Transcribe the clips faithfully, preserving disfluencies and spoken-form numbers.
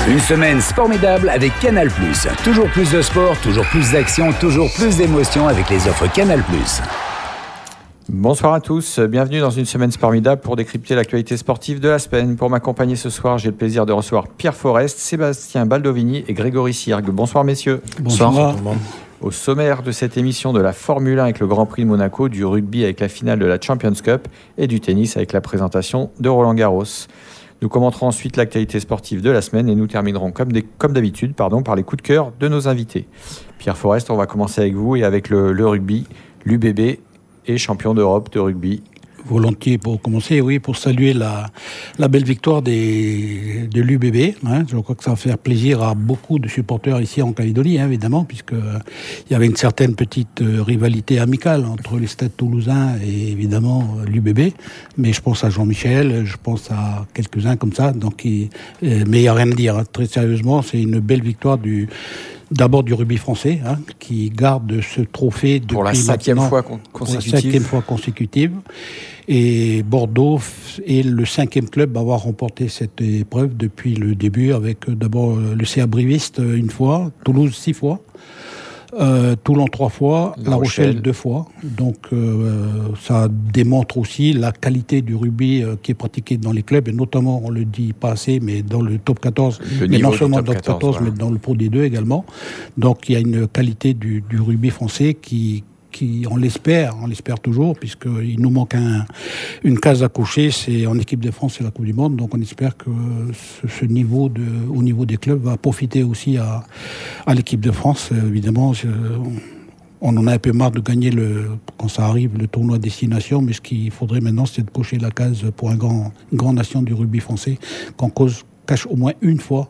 Une semaine formidable avec Canal plus. Toujours plus de sport, toujours plus d'action, toujours plus d'émotions avec les offres Canal plus. Bonsoir à tous, bienvenue dans une semaine formidable pour décrypter l'actualité sportive de la semaine. Pour m'accompagner ce soir, j'ai le plaisir de recevoir Pierre Forest, Sébastien Baldovini et Grégory Siergue. Bonsoir messieurs. Bonsoir. Bonsoir. Au sommaire de cette émission, de la Formule un avec le Grand Prix de Monaco, du rugby avec la finale de la Champions Cup et du tennis avec la présentation de Roland Garros. Nous commenterons ensuite l'actualité sportive de la semaine et nous terminerons comme, des, comme d'habitude pardon, par les coups de cœur de nos invités. Pierre Forest, on va commencer avec vous et avec le, le rugby, l'U B B et champion d'Europe de rugby. Volontiers pour commencer, oui, pour saluer la, la belle victoire des, de l'U B B. Hein. Je crois que ça va faire plaisir à beaucoup de supporters ici en Calédonie, hein, évidemment, puisqu'il euh, y avait une certaine petite euh, rivalité amicale entre les Stades toulousains et évidemment euh, l'U B B. Mais je pense à Jean-Michel, je pense à quelques-uns comme ça. Donc, il, euh, mais il n'y a rien à dire. Hein. Très sérieusement, c'est une belle victoire du... D'abord du rugby français, hein, qui garde ce trophée depuis pour la cinquième fois consécutive. Pour la cinquième fois consécutive. Et Bordeaux est le cinquième club à avoir remporté cette épreuve depuis le début, avec d'abord le C A Briviste une fois, Toulouse six fois, euh, Toulon trois fois, La, La Rochelle. Rochelle deux fois. Donc euh, ça démontre aussi la qualité du rugby euh, qui est pratiqué dans les clubs, et notamment, on le dit pas assez, mais dans le top quatorze, le mais non seulement top dans le top quatorze, voilà. mais dans le Pro D deux également. Donc il y a une qualité du, du rugby français qui... Qui, on l'espère, on l'espère toujours, puisqu'il nous manque un, une case à cocher, c'est en équipe de France, c'est la Coupe du Monde, donc on espère que ce, ce niveau de, au niveau des clubs va profiter aussi à, à l'équipe de France. Évidemment, on en a un peu marre de gagner, le, quand ça arrive, le tournoi destination, mais ce qu'il faudrait maintenant, c'est de cocher la case pour un grand, une grande nation du rugby français, qu'on cause, cache au moins une fois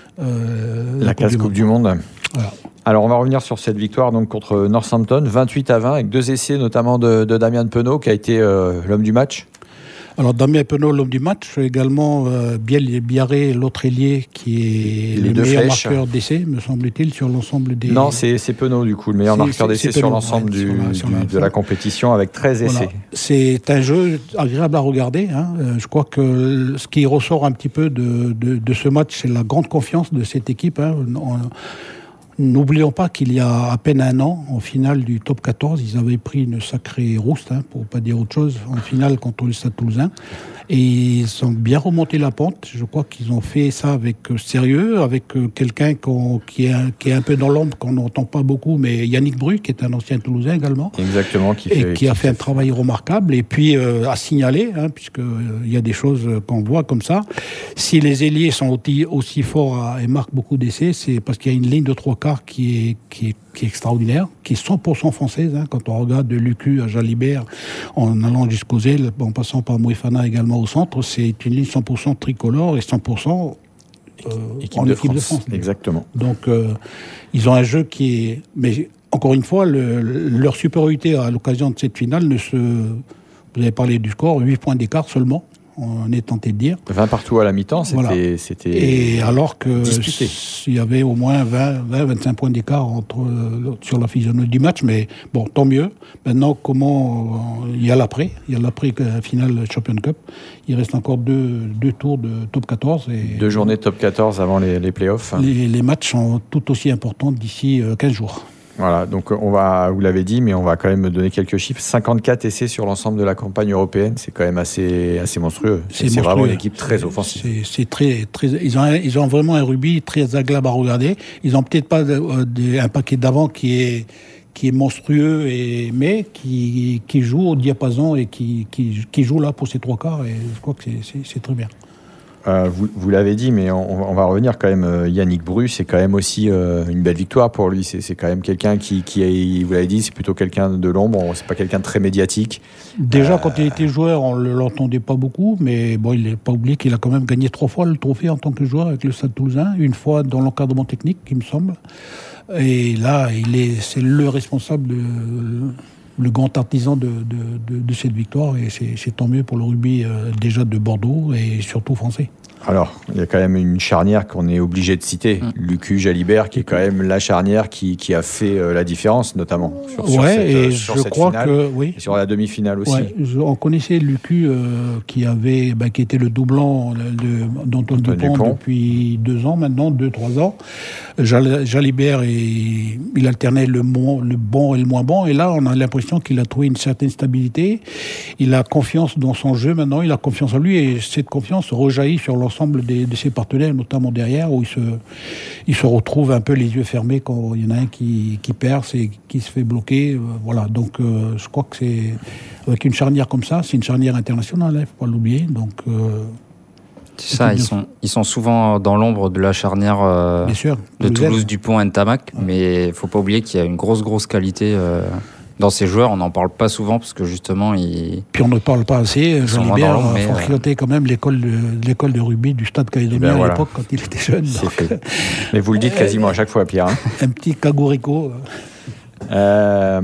euh, la, la case Coupe du Monde. Coupe du monde. Voilà. Alors, on va revenir sur cette victoire donc, contre Northampton, vingt-huit à vingt, avec deux essais, notamment de, de Damien Penaud, qui a été euh, l'homme du match. Alors, Damien Penaud, l'homme du match, également euh, Biel Biarré, l'autre ailier, qui est Les le meilleur flèches. marqueur d'essai, me semble-t-il, sur l'ensemble des... Non, c'est, c'est Penaud, du coup, le meilleur c'est, marqueur c'est, d'essai c'est sur Penaud, l'ensemble ouais, du, sur la, sur du, de la compétition, avec treize essais. Voilà. C'est un jeu agréable à regarder. Hein. Euh, je crois que ce qui ressort un petit peu de, de, de ce match, c'est la grande confiance de cette équipe. Hein. On, N'oublions pas qu'il y a à peine un an, en finale du top quatorze, ils avaient pris une sacrée rouste, hein, pour ne pas dire autre chose, en finale contre le Stade Toulousain. Et ils ont bien remonté la pente. Je crois qu'ils ont fait ça avec sérieux, avec quelqu'un qui est, un, qui est un peu dans l'ombre, qu'on n'entend pas beaucoup, mais Yannick Bru, qui est un ancien Toulousain également. Exactement. Qui fait, et qui, qui a fait, fait un travail remarquable. Et puis, euh, à signaler, hein, puisqu'il euh, y a des choses qu'on voit comme ça. Si les ailiers sont aussi, aussi forts à, et marquent beaucoup d'essais, c'est parce qu'il y a une ligne de trois quarts qui est, qui est, qui est extraordinaire, qui est cent pour cent française. Hein, quand on regarde de Lucu à Jalibert, en allant jusqu'aux ailes, en passant par Mouefana également au centre, c'est une ligne cent pour cent tricolore et cent pour cent euh, équipe en de équipe France. de France. Exactement. Donc, euh, ils ont un jeu qui est... Mais encore une fois, le, leur supériorité à l'occasion de cette finale ne se... Vous avez parlé du score, huit points d'écart seulement, on est tenté de dire. vingt partout à la mi-temps, c'était... Voilà. c'était et alors disputé. qu'il y avait au moins vingt à vingt-cinq points d'écart entre, sur la physionomie du match, mais bon, tant mieux. Maintenant, comment... Il y a l'après, il y a l'après finale Champions Cup. Il reste encore deux, deux tours de top quatorze. Et deux journées de top quatorze avant les, les playoffs. Les, les matchs sont tout aussi importants d'ici quinze jours. Voilà, donc on va, vous l'avez dit, mais on va quand même donner quelques chiffres. cinquante-quatre essais sur l'ensemble de la campagne européenne, c'est quand même assez, assez monstrueux. C'est, c'est vraiment une équipe très offensive. C'est, c'est très, très, ils, ont, ils ont vraiment un rugby très agréable à regarder. Ils n'ont peut-être pas de, de, un paquet d'avant qui est, qui est monstrueux, et, mais qui, qui joue au diapason et qui, qui, qui joue là pour ses trois quarts. Et je crois que c'est, c'est, c'est très bien. Euh, vous, vous l'avez dit, mais on, on va revenir quand même. Euh, Yannick Bru, c'est quand même aussi euh, une belle victoire pour lui. C'est, c'est quand même quelqu'un qui, qui est, vous l'avez dit, c'est plutôt quelqu'un de l'ombre. C'est pas quelqu'un de très médiatique. Déjà, euh... quand il était joueur, on ne l'entendait pas beaucoup, mais bon, il n'est pas oublié qu'il a quand même gagné trois fois le trophée en tant que joueur avec le Stade Toulousain. Une fois dans l'encadrement technique, il me semble. Et là, il est, c'est le responsable de... le grand artisan de, de, de, de cette victoire, et c'est, c'est tant mieux pour le rugby euh, déjà de Bordeaux et surtout français. Alors, il y a quand même une charnière qu'on est obligé de citer, mmh. Lucu Jalibert, qui est quand même la charnière qui, qui a fait euh, la différence, notamment sur, sur ouais, cette, et sur je cette crois finale, que, oui. et sur la demi-finale aussi. Ouais, je, on connaissait Lucu euh, qui avait, bah, qui était le doublant de, d'Antoine Dupont, Dupont depuis deux ans maintenant, deux trois ans. Jal, Jalibert, et, il alternait le, bon, le bon et le moins bon, et là on a l'impression qu'il a trouvé une certaine stabilité. Il a confiance dans son jeu maintenant, il a confiance en lui, et cette confiance rejaillit sur l'ensemble des, de ses partenaires, notamment derrière, où il se, il se retrouve un peu les yeux fermés quand il y en a un qui, qui perce et qui se fait bloquer. Euh, voilà, donc euh, je crois que c'est avec une charnière comme ça, c'est une charnière internationale, il hein, ne faut pas l'oublier. Donc, euh, c'est ça, ils sont, ils sont souvent dans l'ombre de la charnière euh, sûr, de Toulouse, Dupont, Ntamak, ouais. Mais il ne faut pas oublier qu'il y a une grosse, grosse qualité euh, dans ces joueurs. On n'en parle pas souvent parce que justement, ils. Puis on ne parle pas assez. Jalibert a fréquenté euh... quand même l'école de, l'école de rugby du Stade Calédonien ben voilà. à l'époque quand il était jeune. C'est fait. Mais vous le dites quasiment à chaque fois, Pierre. Hein. Un petit cagorico. Euh,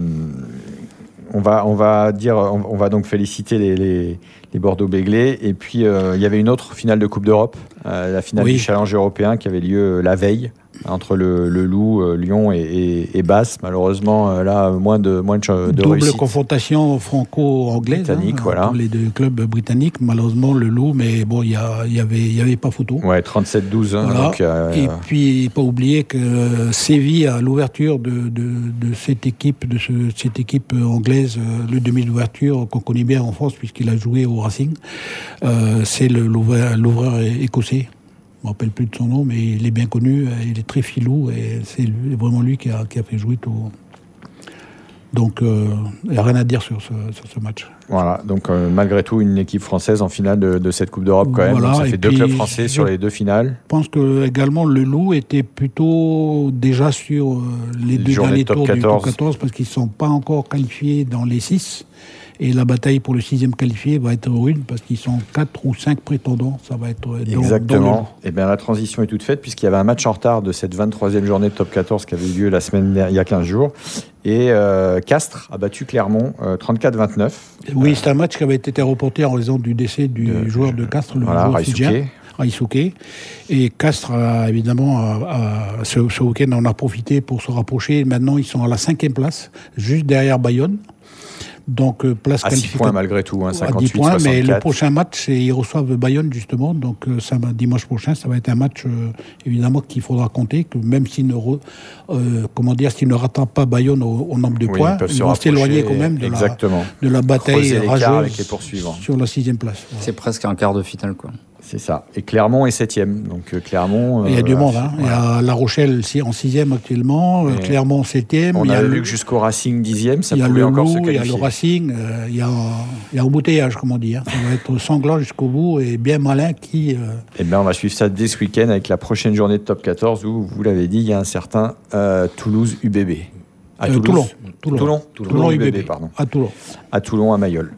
on va, on va dire, on, on va donc féliciter les, les, les Bordeaux-Béglés. Et puis euh, il y avait une autre finale de Coupe d'Europe, euh, la finale oui. du Challenge européen qui avait lieu la veille entre le, le Loup, euh, Lyon et, et, et Basse. Malheureusement, euh, là, moins de, moins de, de Double réussite. confrontation franco-anglaise. Britannique, hein, voilà. Les deux clubs britanniques. Malheureusement, le Loup, mais bon, il y, y, avait, y avait pas photo. Ouais, trente-sept douze. Hein, voilà. donc, euh, et puis, pas oublier que Séville, à l'ouverture de, de, de cette équipe, de ce, cette équipe anglaise, le demi d'ouverture qu'on connaît bien en France, puisqu'il a joué au Racing, euh, c'est le, l'ouvreur, l'ouvreur écossais. Je ne me rappelle plus de son nom, mais il est bien connu, il est très filou, et c'est lui, vraiment lui qui a, qui a fait jouer tout. Donc, il euh, n'y a rien à dire sur ce, sur ce match. Voilà, donc euh, malgré tout, une équipe française en finale de, de cette Coupe d'Europe quand même. Voilà, donc ça fait deux clubs français sur les deux finales. Je pense que également le Loup était plutôt déjà sur euh, les, les deux derniers tours du top quatorze, parce qu'ils ne sont pas encore qualifiés dans les six. Et la bataille pour le sixième qualifié va être rude parce qu'ils sont quatre ou cinq prétendants. Ça va être dans, exactement. Dans et bien la transition est toute faite puisqu'il y avait un match en retard de cette vingt-troisième journée de top quatorze qui avait eu lieu la semaine il y a quinze jours. Et euh, Castres a battu Clermont euh, trente-quatre vingt-neuf. Oui, c'est un match qui avait été reporté en raison du décès du de, joueur de Castres, le voilà, joueur fidjien, Raïsouké. Et Castres, a, évidemment, a, a, ce, ce week-end, on a profité pour se rapprocher. Maintenant, ils sont à la cinquième place, juste derrière Bayonne. Donc, euh, place à six points malgré tout, hein, cinquante-huit, à dix points, soixante-quatre. Mais le prochain match, c'est, ils reçoivent Bayonne justement, donc euh, ça va, dimanche prochain, ça va être un match euh, évidemment qu'il faudra compter, que même s'ils ne, re, euh, comment dire, s'ils ne rattrapent pas Bayonne au, au nombre de oui, points, ils, ils vont s'éloigner quand même de la, de la bataille rageuse avec les poursuivants. Sur la sixième place. Voilà. C'est presque un quart de finale, quoi. C'est ça. Et Clermont est septième. Donc euh, Clermont. Il y a euh, du monde. Hein. Voilà. Il y a La Rochelle en sixième actuellement, et Clermont septième. On il y a a vu que jusqu'au Racing dixième, ça pouvait le encore Loup, se qualifier. Il y a le Racing, euh, il y a, il y a embouteillage, comme on dit. Hein. Ça va être sanglant jusqu'au bout et bien malin qui. Euh... Eh bien, on va suivre ça dès ce week-end avec la prochaine journée de top quatorze où, vous l'avez dit, il y a un certain euh, Toulouse U B B. À euh, Toulon. Toulon. Toulon. Toulon, Toulon U B B, U B B, pardon. À Toulon. À Toulon, à Mayol.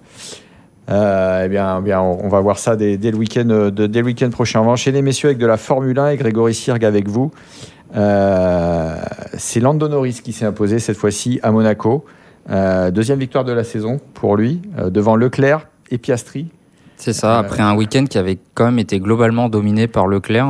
Euh, eh bien, bien, on va voir ça dès, dès, le week-end, de, dès le week-end prochain. On va enchaîner, messieurs, avec de la Formule un et Grégory Sirg avec vous. Euh, c'est Lando Norris qui s'est imposé cette fois-ci à Monaco. Euh, deuxième victoire de la saison pour lui, euh, devant Leclerc et Piastri. C'est ça, après un week-end qui avait quand même été globalement dominé par Leclerc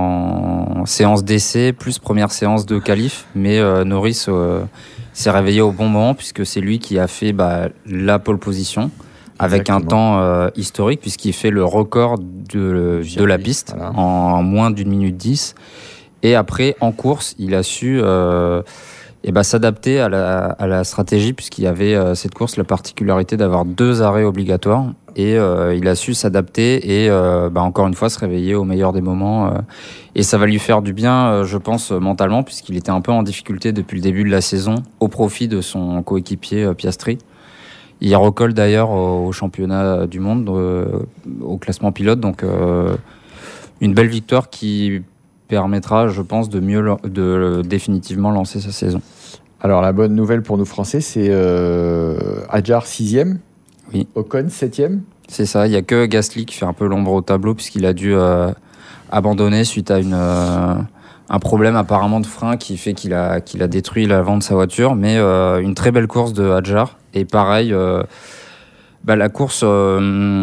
en séance d'essai, plus première séance de qualif. Mais euh, Norris euh, s'est réveillé au bon moment puisque c'est lui qui a fait bah, la pole position. Avec Exactement. un temps euh, historique, puisqu'il fait le record de, de la piste voilà. en moins d'une minute dix. Et après, en course, il a su euh, et bah, s'adapter à la, à la stratégie, puisqu'il y avait euh, cette course la particularité d'avoir deux arrêts obligatoires. Et euh, il a su s'adapter et euh, bah, encore une fois se réveiller au meilleur des moments. Euh, et ça va lui faire du bien, euh, je pense, mentalement, puisqu'il était un peu en difficulté depuis le début de la saison, au profit de son coéquipier euh, Piastri. Il recolle d'ailleurs au championnat du monde, euh, au classement pilote. Donc, euh, une belle victoire qui permettra, je pense, de mieux de, de définitivement lancer sa saison. Alors, la bonne nouvelle pour nous Français, c'est euh, Hadjar sixième, oui. Ocon septième. C'est ça, il n'y a que Gasly qui fait un peu l'ombre au tableau, puisqu'il a dû euh, abandonner suite à une... Euh, un problème apparemment de frein qui fait qu'il a, qu'il a détruit l'avant de sa voiture, mais euh, une très belle course de Hadjar. Et pareil, euh, bah, la course, euh,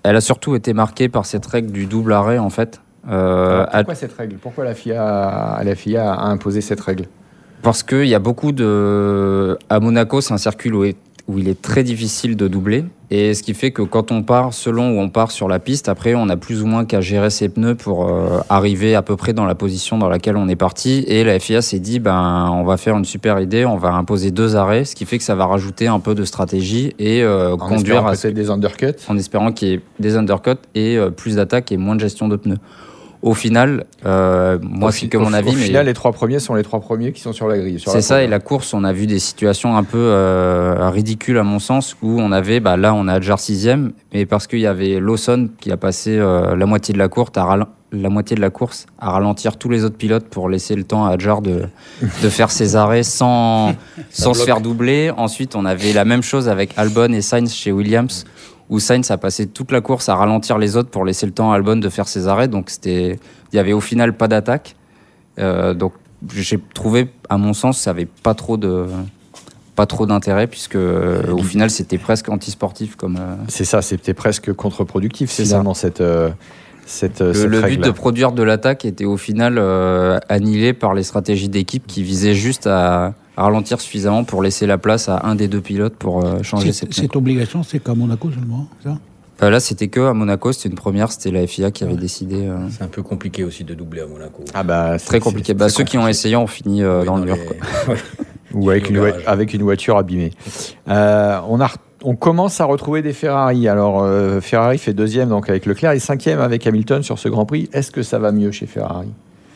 elle a surtout été marquée par cette règle du double arrêt en fait. Euh, Alors, pourquoi à... cette règle ? Pourquoi la F I A, la F I A a imposé cette règle ? Parce qu'il y a beaucoup de... À Monaco, c'est un circuit où, est... où il est très difficile de doubler. Et ce qui fait que quand on part, selon où on part sur la piste, après, on a plus ou moins qu'à gérer ses pneus pour euh, arriver à peu près dans la position dans laquelle on est parti. Et la F I A s'est dit, ben, on va faire une super idée, on va imposer deux arrêts, ce qui fait que ça va rajouter un peu de stratégie et euh, en conduire à... peut-être des undercuts. En espérant qu'il y ait des undercuts et euh, plus d'attaque et moins de gestion de pneus. Au final, euh, moi, c'est que mon avis. Au mais final, les trois premiers sont les trois premiers qui sont sur la grille. Sur c'est la ça, et la course, on a vu des situations un peu euh, ridicules à mon sens, où on avait, bah, là, on a Adjar sixième, mais parce qu'il y avait Lawson qui a passé euh, la moitié de la course à ral- la moitié de la course à ralentir tous les autres pilotes pour laisser le temps à Adjar de de faire ses arrêts sans sans se faire doubler. Ensuite, on avait la même chose avec Albon et Sainz chez Williams, où Sainz a passé toute la course à ralentir les autres pour laisser le temps à Albon de faire ses arrêts. Donc c'était, il y avait au final pas d'attaque. Euh, donc j'ai trouvé, à mon sens, ça avait pas trop de, pas trop d'intérêt puisque euh, au final c'était presque anti-sportif comme. Euh... C'est ça, c'était presque contre-productif c'est finalement ça. cette. Euh... Cette, le, cette le but règle. de produire de l'attaque était au final euh, annihilé par les stratégies d'équipe qui visaient juste à, à ralentir suffisamment pour laisser la place à un des deux pilotes pour euh, changer ses pneus. Cette obligation, c'est qu'à Monaco seulement, ça euh, Là, c'était que à Monaco, c'était une première, c'était la F I A qui avait ouais. décidé. Euh... C'est un peu compliqué aussi de doubler à Monaco. Ah bah, très compliqué. Bah, ceux compliqué. qui ont essayé ont fini euh, oui, dans le mur. Les... Ou avec une, avec une voiture abîmée. Euh, on a On commence à retrouver des Ferrari. Alors, euh, Ferrari fait deuxième donc avec Leclerc et cinquième avec Hamilton sur ce Grand Prix. Est-ce que ça va mieux chez Ferrari ?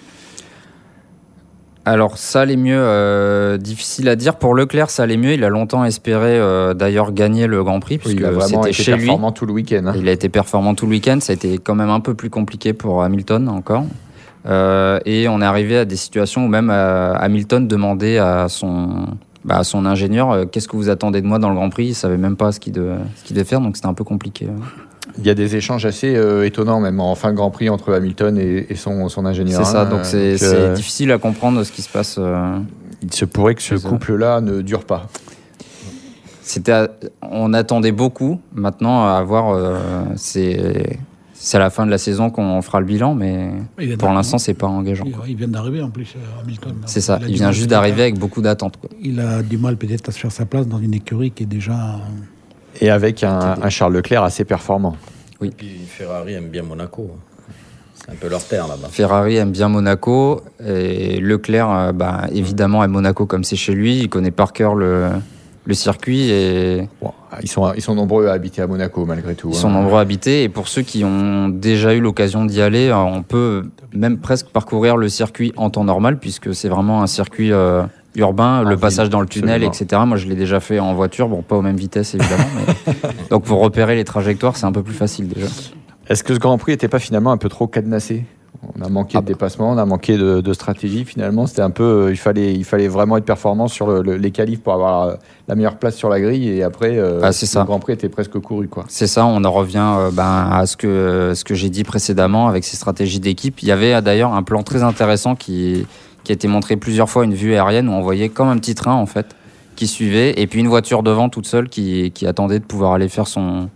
Alors, ça allait mieux. Euh, difficile à dire. Pour Leclerc, ça allait mieux. Il a longtemps espéré euh, d'ailleurs gagner le Grand Prix puisque oui, il a vraiment c'était été chez performant lui. tout le week-end. Hein. Il a été performant tout le week-end. Ça a été quand même un peu plus compliqué pour Hamilton encore. Euh, et on est arrivé à des situations où même euh, Hamilton demandait à son... Bah, son ingénieur, euh, qu'est-ce que vous attendez de moi dans le Grand Prix ? Il ne savait même pas ce qu'il, de, ce qu'il devait faire, donc c'était un peu compliqué. Il y a des échanges assez euh, étonnants, même en fin de Grand Prix, entre Hamilton et, et son, son ingénieur. C'est ça, donc c'est, donc, c'est euh, difficile à comprendre ce qui se passe. Euh, il se pourrait que ce couple-là ne dure pas. C'était à, on attendait beaucoup. Maintenant, à voir, euh, c'est... C'est à la fin de la saison qu'on fera le bilan, mais pour l'instant, c'est pas engageant. Il vient d'arriver en plus, Hamilton. C'est ça, il, il vient juste d'arriver avec beaucoup d'attentes. Quoi. Il a du mal peut-être à se faire sa place dans une écurie qui est déjà... Et avec un, un Charles Leclerc assez performant. Oui. Et puis Ferrari aime bien Monaco. C'est un peu leur terre là-bas. Ferrari aime bien Monaco. Et Leclerc, bah, évidemment, aime Monaco comme c'est chez lui. Il connaît par cœur le... le circuit et bon, ils sont ils sont nombreux à habiter à Monaco malgré tout. Ils hein. sont nombreux à habiter et pour ceux qui ont déjà eu l'occasion d'y aller, on peut même presque parcourir le circuit en temps normal puisque c'est vraiment un circuit euh, urbain, en le passage ville, dans le tunnel, absolument. et cetera. Moi, je l'ai déjà fait en voiture, bon, pas aux mêmes vitesses évidemment, mais donc pour repérer les trajectoires, c'est un peu plus facile déjà. Est-ce que ce Grand Prix n'était pas finalement un peu trop cadenassé ? On a manqué ah de bah. dépassement, on a manqué de, de stratégie. Finalement, c'était un peu, euh, il fallait, il fallait vraiment être performant sur le, le, les qualifs pour avoir euh, la meilleure place sur la grille. Et après, euh, ah, c'est le ça. Grand Prix était presque couru, quoi. C'est ça. On en revient euh, ben, à ce que ce que j'ai dit précédemment avec ces stratégies d'équipe. Il y avait d'ailleurs un plan très intéressant qui qui a été montré plusieurs fois, une vue aérienne où on voyait comme un petit train en fait qui suivait, et puis une voiture devant toute seule qui qui attendait de pouvoir aller faire son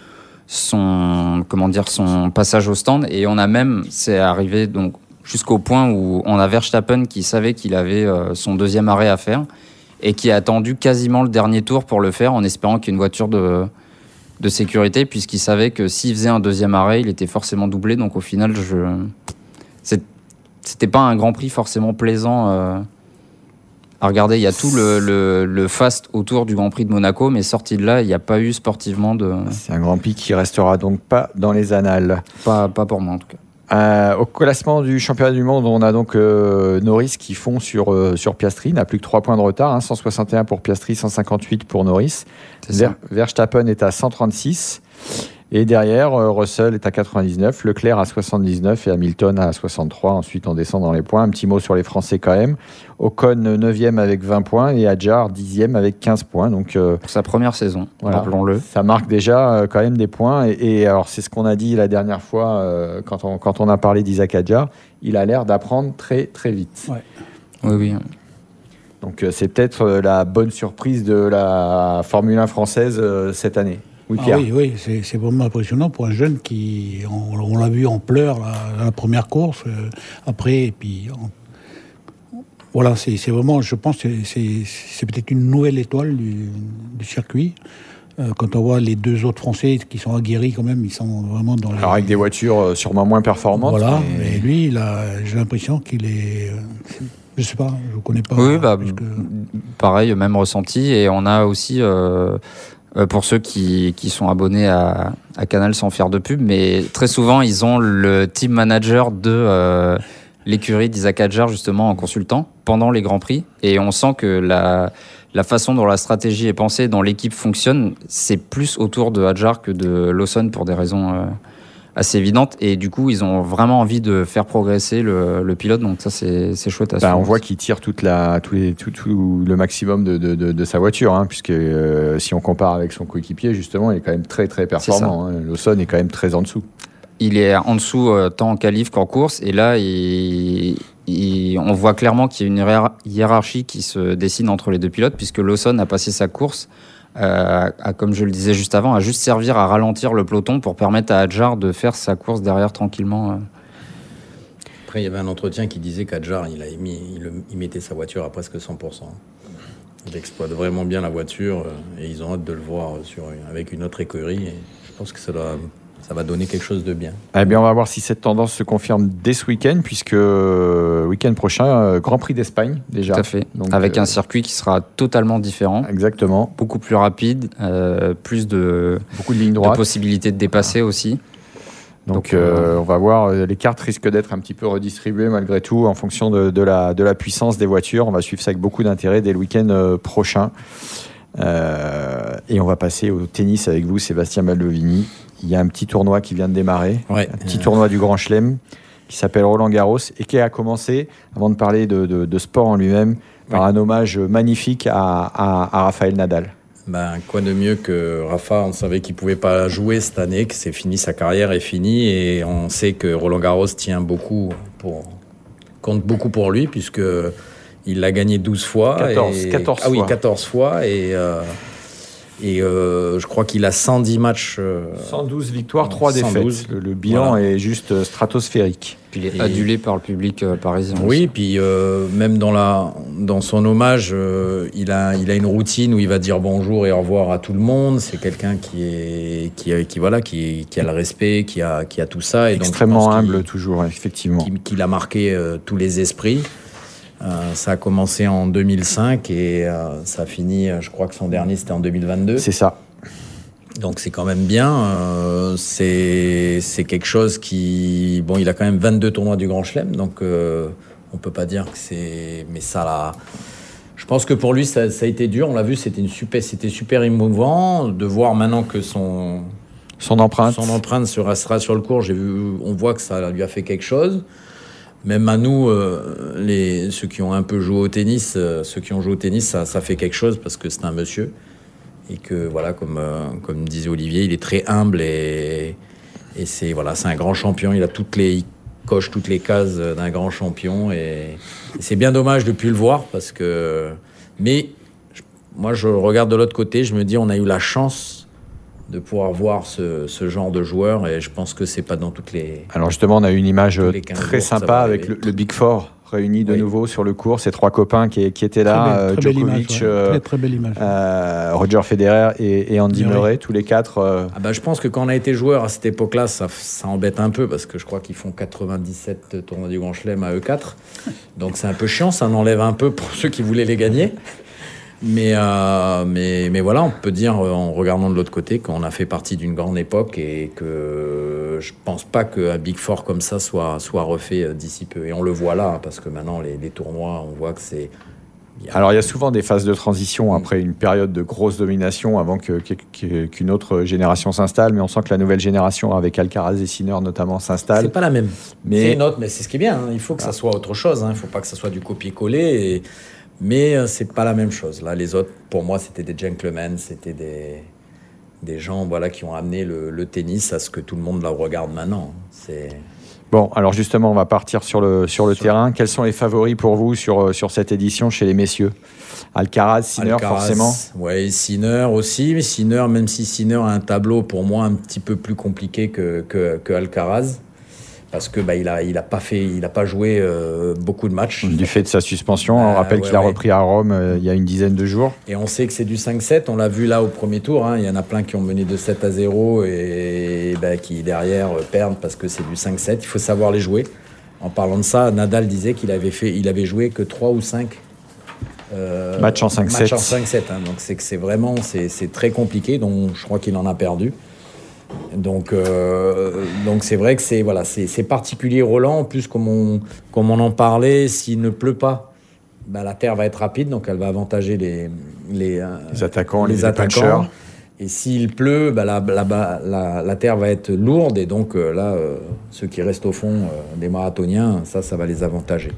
son comment dire son passage au stand. Et on a même, c'est arrivé donc jusqu'au point où on a Verstappen qui savait qu'il avait euh, son deuxième arrêt à faire et qui a attendu quasiment le dernier tour pour le faire en espérant qu'il y ait une voiture de de sécurité puisqu'il savait que s'il faisait un deuxième arrêt, il était forcément doublé. Donc au final, je c'est... c'était pas un Grand Prix forcément plaisant euh... à regarder. Il y a tout le, le, le fast autour du Grand Prix de Monaco, mais sorti de là, il n'y a pas eu sportivement de... C'est un Grand Prix qui restera donc pas dans les annales. Pas, pas pour moi, en tout cas. Euh, au classement du championnat du monde, on a donc euh, Norris qui fond sur, euh, sur Piastri, n'a plus que trois points de retard, hein, cent soixante et un pour Piastri, cent cinquante-huit pour Norris. Ver- Verstappen est à cent trente-six. Et derrière, euh, Russell est à quatre-vingt-dix-neuf, Leclerc à soixante-dix-neuf et Hamilton à soixante-trois. Ensuite, on descend dans les points. Un petit mot sur les Français quand même. Ocon neuvième avec vingt points et Adjar dixième avec quinze points. Donc, euh, pour sa première saison, voilà, rappelons-le. Ça marque déjà euh, quand même des points. Et, et alors, c'est ce qu'on a dit la dernière fois euh, quand, on, quand on a parlé d'Isaac Adjar. Il a l'air d'apprendre très, très vite. Ouais. Oui, oui. Donc, euh, c'est peut-être euh, la bonne surprise de la Formule un française euh, cette année. Ah oui, oui, c'est, c'est vraiment impressionnant pour un jeune qui, on, on l'a vu en pleurs la, la première course, euh, après, et puis on, voilà, c'est, c'est vraiment, je pense, que c'est, c'est, c'est peut-être une nouvelle étoile du, du circuit. Euh, quand on voit les deux autres Français qui sont aguerris quand même, ils sont vraiment dans les... Alors avec des voitures sûrement moins performantes. Voilà, mais... et lui, il a, j'ai l'impression qu'il est... Je sais pas, je ne connais pas. Oui, bah, que... pareil, même ressenti. Et on a aussi, euh, pour ceux qui, qui sont abonnés à, à Canal sans faire de pub, mais très souvent, ils ont le team manager de euh, l'écurie d'Isaac Hadjar, justement, en consultant pendant les Grands Prix. Et on sent que la, la façon dont la stratégie est pensée, dont l'équipe fonctionne, c'est plus autour de Hadjar que de Lawson pour des raisons... Euh, assez évidente, et du coup ils ont vraiment envie de faire progresser le, le pilote, donc ça c'est, c'est chouette à bah, suivre. on voit qu'il tire toute la, tout, les, tout, tout le maximum de, de, de, de sa voiture, hein, puisque euh, si on compare avec son coéquipier, justement, il est quand même très très performant. Hein. Lawson est quand même très en dessous. Il est en dessous euh, tant en qualif qu'en course, et là il, il, on voit clairement qu'il y a une hiérarchie qui se dessine entre les deux pilotes, puisque Lawson a passé sa course Euh, à, comme je le disais juste avant, à juste servir à ralentir le peloton pour permettre à Hadjar de faire sa course derrière tranquillement. Après, il y avait un entretien qui disait qu'Hadjar, il, a émis, il, il mettait sa voiture à presque cent pour cent. Il exploite vraiment bien la voiture et ils ont hâte de le voir sur, avec une autre écurie. Et je pense que ça, doit, ça va donner quelque chose de bien. Eh bien, on va voir si cette tendance se confirme dès ce week-end, puisque euh, week-end prochain, euh, Grand Prix d'Espagne déjà. Tout à fait. Donc, avec euh, un circuit qui sera totalement différent. Exactement. Beaucoup plus rapide, euh, plus de, beaucoup de lignes droites, de possibilités de dépasser aussi. Donc, Donc euh, on va voir, les cartes risquent d'être un petit peu redistribuées malgré tout en fonction de, de, la, de la puissance des voitures. On va suivre ça avec beaucoup d'intérêt dès le week-end euh, prochain. Euh, et on va passer au tennis avec vous, Sébastien Baldovini. Il y a un petit tournoi qui vient de démarrer, ouais. un petit euh... tournoi du Grand Chelem qui s'appelle Roland Garros et qui a commencé, avant de parler de, de, de sport en lui-même, par ouais. un hommage magnifique à, à, à Rafael Nadal. Ben, quoi de mieux que Rafa, on savait qu'il ne pouvait pas jouer cette année, que c'est fini, sa carrière est finie, et on sait que Roland Garros tient beaucoup, pour, compte beaucoup pour lui, puisqu'il l'a gagné douze fois. quatorze, et, quatorze ah fois. oui, quatorze fois, et, euh, et euh, je crois qu'il a cent dix matchs. Euh, cent douze victoires, trois défaites. Le, le bilan voilà. est juste stratosphérique. Puis il est adulé par le public euh, parisien. Oui, puis euh, même dans, la, dans son hommage, euh, il, a, il a une routine où il va dire bonjour et au revoir à tout le monde. C'est quelqu'un qui, est, qui, qui, voilà, qui, qui a le respect, qui a, qui a tout ça. Et extrêmement donc, humble toujours, effectivement. Qu'il, qu'il a marqué euh, tous les esprits. Euh, ça a commencé en deux mille cinq et euh, ça a fini, je crois que son dernier c'était en deux mille vingt-deux. C'est ça. Donc c'est quand même bien, euh, c'est, c'est quelque chose qui... Bon, il a quand même vingt-deux tournois du Grand Chelem, donc euh, on peut pas dire que c'est... Mais ça là... Je pense que pour lui, ça, ça a été dur, on l'a vu, c'était, une super, c'était super émouvant de voir maintenant que son... Son empreinte. Son empreinte sera, sera sur le court, j'ai vu, on voit que ça lui a fait quelque chose. Même à nous, euh, les, ceux qui ont un peu joué au tennis, euh, ceux qui ont joué au tennis, ça, ça fait quelque chose parce que c'est un monsieur. Et que, voilà, comme, euh, comme disait Olivier, il est très humble et, et c'est, voilà, c'est un grand champion. Il, a toutes les, il coche toutes les cases d'un grand champion. Et, et c'est bien dommage de ne plus le voir parce que... Mais je, moi, je regarde de l'autre côté, je me dis, on a eu la chance de pouvoir voir ce, ce genre de joueur et je pense que c'est pas dans toutes les... Alors justement, on a eu une image très sympa avec le, le Big Four réunis de oui. nouveau sur le court, ces trois copains qui, qui étaient là, très belle, très Djokovic, image, ouais. euh, très, très belle image, euh, Roger Federer et, et Andy Murray, oui. tous les quatre. Euh... Ah bah, je pense que quand on a été joueur à cette époque-là, ça, ça embête un peu parce que je crois qu'ils font quatre-vingt-dix-sept tournois du Grand Chelem à eux quatre. Donc c'est un peu chiant, ça en enlève un peu pour ceux qui voulaient les gagner. Mais, euh, mais, mais voilà, on peut dire en regardant de l'autre côté qu'on a fait partie d'une grande époque et que je pense pas qu'un Big Four comme ça soit, soit refait d'ici peu. Et on le voit là, parce que maintenant les, les tournois, on voit que c'est... Alors il y a souvent des phases de transition après une période de grosse domination avant que, que, qu'une autre génération s'installe, mais on sent que la nouvelle génération avec Alcaraz et Sinner notamment s'installe. C'est pas la même. Mais... C'est une autre, mais c'est ce qui est bien. Hein. Il faut que ça soit autre chose. Hein. Il faut pas que ça soit du copier-coller. Et... Mais euh, c'est pas la même chose. Là, les autres, pour moi, c'était des gentlemen, c'était des, des gens voilà, qui ont amené le, le tennis à ce que tout le monde la regarde maintenant. C'est... Bon, alors justement, on va partir sur le, sur le sur terrain. Quels sont les favoris pour vous sur, sur cette édition chez les messieurs ? Alcaraz, Sinner, Alcaraz, forcément. Oui, Sinner aussi. Mais Sinner, même si Sinner a un tableau pour moi un petit peu plus compliqué que, que, que Alcaraz. Parce que bah, il a, il a pas fait, il a pas joué euh, beaucoup de matchs. Du fait de sa suspension, on euh, rappelle ouais, qu'il a ouais. repris à Rome euh, il y a une dizaine de jours. Et on sait que c'est du cinq sept, on l'a vu là au premier tour, hein. Il y en a plein qui ont mené de sept à zéro et, et bah, qui derrière euh, perdent parce que c'est du cinq sept. Il faut savoir les jouer. En parlant de ça, Nadal disait qu'il avait, fait, il avait joué que trois ou cinq euh, matchs en cinq sept. Match en cinq sept, hein. Donc c'est que c'est vraiment c'est, c'est très compliqué, donc je crois qu'il en a perdu. Donc, euh, donc c'est vrai que c'est, voilà, c'est, c'est particulier Roland. En plus, comme on, comme on en parlait, s'il ne pleut pas, bah, la terre va être rapide, donc elle va avantager les, les, les attaquants. Les, les attaquants. Et s'il pleut, bah, la, la, la, la terre va être lourde, et donc euh, là, euh, ceux qui restent au fond, euh, des marathoniens, ça, ça va les avantager.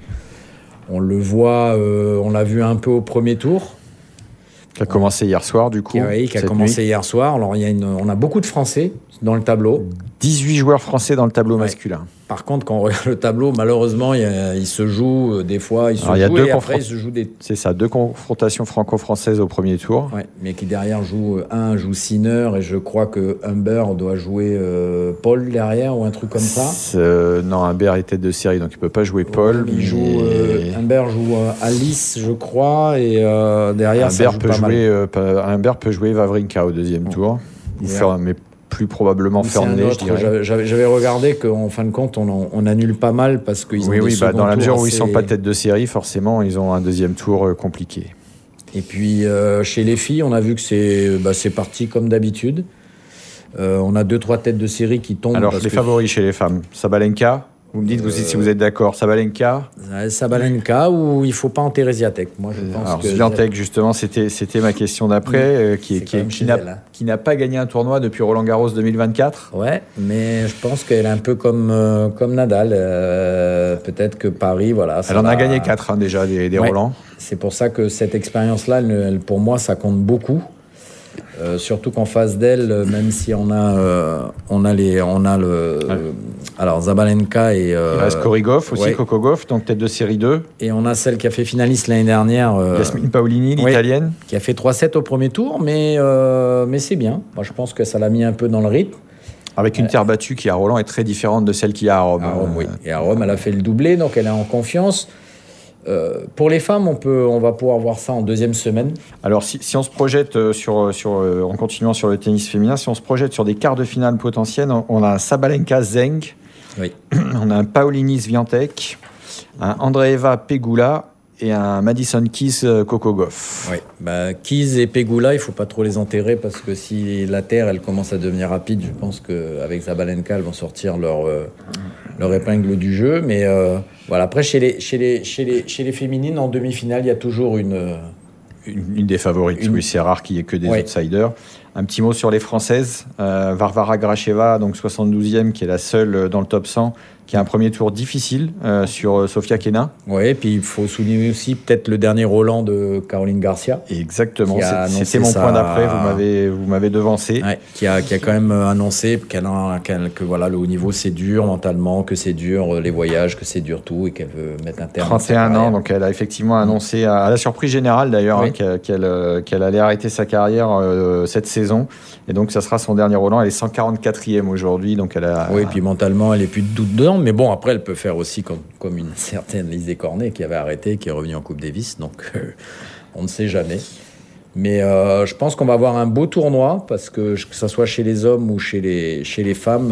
On le voit, euh, on l'a vu un peu au premier tour. Qui a commencé hier soir, du coup. Oui, qui a commencé nuit. hier soir. Alors, il y a une, on a beaucoup de Français dans le tableau. dix-huit joueurs français dans le tableau ouais. masculin. Par contre, quand on regarde le tableau, malheureusement, il, y a, il se joue euh, des fois, il se Alors, joue il y a deux et confron- après, il se joue des... C'est ça, deux confrontations franco-françaises au premier tour. Ouais, mais qui derrière joue, un joue Sinner et je crois que Humber doit jouer euh, Paul derrière ou un truc comme ça. Euh, non, Humber est tête de série, donc il ne peut pas jouer Paul. Ouais, il mais... joue, euh, Humber joue euh, Alice, je crois, et euh, derrière, Humber ça joue peut pas jouer, mal. Euh, Humber peut jouer Wawrinka au deuxième oh. tour. Ou faire, mais plus probablement Fernley, je dirais. J'avais, j'avais regardé qu'en fin de compte, on, on annule pas mal parce qu'ils oui, ont oui, des bah, dans la mesure où assez... ils ne sont pas tête de série, forcément, ils ont un deuxième tour euh, compliqué. Et puis, euh, chez les filles, on a vu que c'est, bah, c'est parti comme d'habitude. Euh, on a deux, trois têtes de série qui tombent. Alors, parce les que... favoris chez les femmes, Sabalenka. Vous me dites vous, euh, si vous êtes d'accord. Sabalenka Sabalenka ou il ne faut pas enterrer Swiatek. Moi, je pense Alors, que Swiatek, justement, c'était, c'était ma question d'après, euh, qui, qui, qui, n'a, hein. qui n'a pas gagné un tournoi depuis Roland-Garros deux mille vingt-quatre. Ouais, mais je pense qu'elle est un peu comme, euh, comme Nadal. Euh, peut-être que Paris, voilà. Elle en va... a gagné quatre hein, déjà, des, des ouais. Roland. C'est pour ça que cette expérience-là, elle, elle, pour moi, ça compte beaucoup. Euh, surtout qu'en face d'elle, même si on a, euh, on a les, on a le, ouais. euh, alors Zabalenka et euh, il reste Korigov aussi, ouais. Coco Gauff, donc tête de série deux. Et on a celle qui a fait finaliste l'année dernière, euh, Yasmine Paolini, l'italienne, ouais, qui a fait trois sept au premier tour, mais euh, mais c'est bien. Moi, je pense que ça l'a mis un peu dans le rythme. Avec une terre battue qui à Roland est très différente de celle qu'il y a à Rome. À Rome, oui. Et à Rome, elle a fait le doublé, donc elle est en confiance. Euh, pour les femmes, on, peut, on va pouvoir voir ça en deuxième semaine. Alors, si, si on se projette sur, sur, en continuant sur le tennis féminin, si on se projette sur des quarts de finale potentiels, on a un Sabalenka-Zeng, oui. on a un Paolini-Swiatek, un Andreeva Pegula et un Madison Keys Coco Gauff. Oui, bah, Keys et Pegula, il ne faut pas trop les enterrer parce que si la terre elle commence à devenir rapide, je pense qu'avec Sabalenka, elles vont sortir leur, euh, leur épingle du jeu. Mais euh, voilà, après, chez les, chez, les, chez, les, chez les féminines, en demi-finale, il y a toujours une. Une, une des favorites, une... oui, c'est rare qu'il n'y ait que des ouais. outsiders. Un petit mot sur les Françaises. Euh, Varvara Gracheva, donc soixante-douzième, qui est la seule dans le top cent, qui a un premier tour difficile euh, sur Sofia Kenin. Oui, et puis il faut souligner aussi peut-être le dernier Roland de Caroline Garcia. Exactement, c'est, c'était mon sa... point d'après, vous m'avez, vous m'avez devancé. Ouais, qui, a, qui a quand même annoncé qu'elle a, qu'elle, que voilà, le haut niveau c'est dur mentalement, que c'est dur les voyages, que c'est dur tout, et qu'elle veut mettre un terme. trente et un ans, donc elle a effectivement annoncé, à, à la surprise générale d'ailleurs, oui. hein, qu'elle, qu'elle, qu'elle allait arrêter sa carrière euh, cette saison. Et donc ça sera son dernier Roland. Elle est cent quarante-quatrième aujourd'hui, donc elle a. Oui, et puis mentalement, elle est plus de doute dedans. Mais bon, après, elle peut faire aussi comme, comme une certaine Lizzie Cornet qui avait arrêté, qui est revenue en Coupe Davis. Donc euh, on ne sait jamais. Mais euh, je pense qu'on va avoir un beau tournoi parce que que ça soit chez les hommes ou chez les chez les femmes,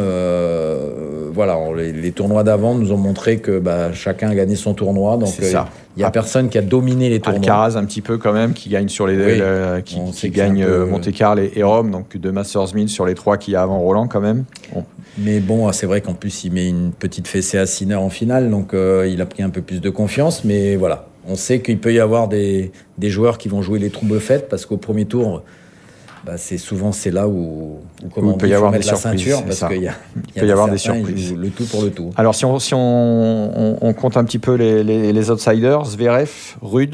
euh, voilà, on, les, les tournois d'avant nous ont montré que bah, chacun a gagné son tournoi. Donc il euh, y a ah, personne qui a dominé les tournois. Alcaraz un petit peu quand même qui gagne sur les oui. euh, qui, qui gagne peu... Monte-Carlo et, et Rome, donc deux Masters mille sur les trois qu'il y a avant Roland quand même. Bon. Mais bon, c'est vrai qu'en plus il met une petite fessée à Sinner en finale, donc euh, il a pris un peu plus de confiance. Mais voilà. On sait qu'il peut y avoir des, des joueurs qui vont jouer les troubles faites parce qu'au premier tour, bah c'est souvent c'est là où, où comment il peut y avoir des surprises, ceinture parce qu'il y a, il il peut y avoir des surprises. Le tout pour le tout. Alors si on si on, on, on compte un petit peu les, les, les outsiders, Zverev, Rude,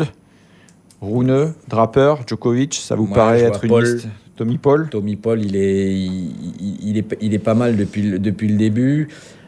Rune, Draper, Djokovic, ça vous Moi, paraît être une Paul, liste? Tommy Paul. Tommy Paul, il est il, il est il est pas mal depuis depuis le début.